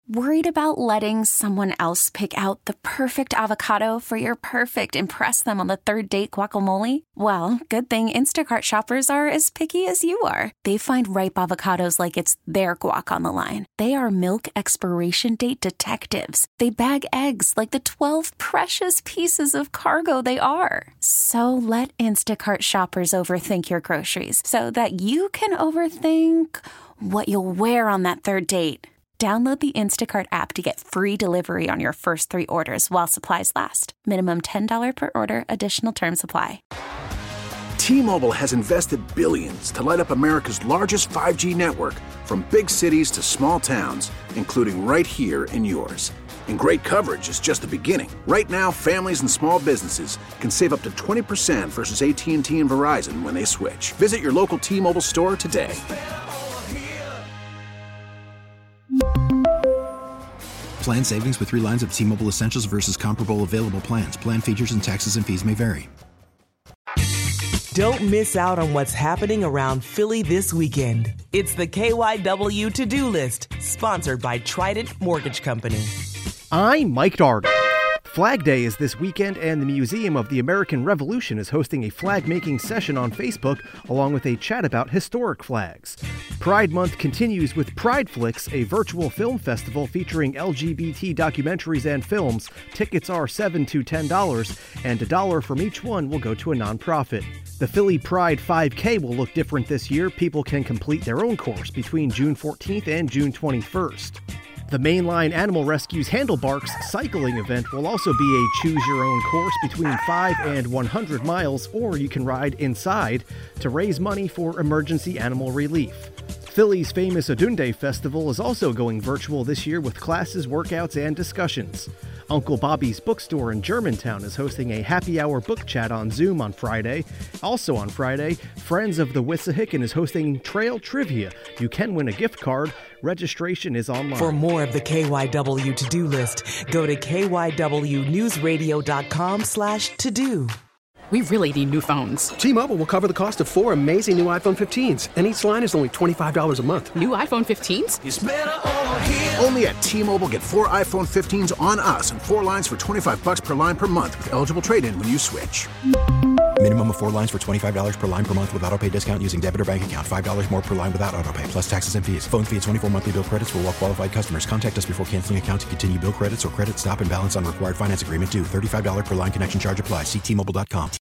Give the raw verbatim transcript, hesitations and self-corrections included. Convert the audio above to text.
Worried about letting someone else pick out the perfect avocado for your perfect impress them on the third date guacamole? Well, good thing Instacart shoppers are as picky as you are. They find ripe avocados like it's their guac on the line. They are milk expiration date detectives. They bag eggs like the twelve precious pieces of cargo they are. So let Instacart shoppers overthink your groceries so that you can overthink what you'll wear on that third date. Download the Instacart app to get free delivery on your first three orders while supplies last. Minimum ten dollars per order. Additional terms apply. T-Mobile has invested billions to light up America's largest five G network, from big cities to small towns, including right here in yours. And great coverage is just the beginning. Right now, families and small businesses can save up to twenty percent versus A T and T and Verizon when they switch. Visit your local T-Mobile store today. Plan savings with three lines of T-Mobile Essentials versus comparable available plans. Plan features and taxes and fees may vary. Don't miss out on what's happening around Philly this weekend. It's the K Y W To-Do List, sponsored by Trident Mortgage Company. I'm Mike Darden. Flag Day is this weekend, and the Museum of the American Revolution is hosting a flag-making session on Facebook, along with a chat about historic flags. Pride Month continues with Pride Flicks, a virtual film festival featuring L G B T documentaries and films. Tickets are seven to ten dollars, and a dollar from each one will go to a nonprofit. The Philly Pride five K will look different this year. People can complete their own course between June fourteenth and June twenty-first. The Mainline Animal Rescue's Handlebars cycling event will also be a choose-your-own course between five and one hundred miles, or you can ride inside to raise money for emergency animal relief. Philly's famous Adunde Festival is also going virtual this year with classes, workouts, and discussions. Uncle Bobby's Bookstore in Germantown is hosting a happy hour book chat on Zoom on Friday. Also on Friday, Friends of the Wissahickon is hosting Trail Trivia. You can win a gift card. Registration is online. For more of the K Y W To-Do List, go to k y w news radio dot com slash to-do. We really need new phones. T-Mobile will cover the cost of four amazing new iPhone fifteens, and each line is only twenty-five dollars a month. New iPhone fifteens? It's better over here. Only at T-Mobile, get four iPhone fifteens on us and four lines for twenty-five dollars per line per month with eligible trade-in when you switch. Minimum of four lines for twenty-five dollars per line per month with autopay discount using debit or bank account. five dollars more per line without autopay, plus taxes and fees. Phone fee at twenty-four monthly bill credits for well-qualified customers. Contact us before canceling account to continue bill credits or credit stop and balance on required finance agreement due. thirty-five dollars per line connection charge applies. See T Mobile dot com.